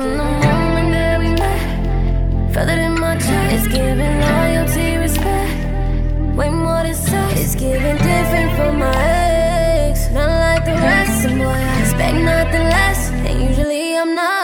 from the moment that we met. Felt it in my chest. It's giving loyalty, respect. Way more to say. It's giving different from my ex. Not like the rest. Some boy, I expect nothing less. And usually I'm not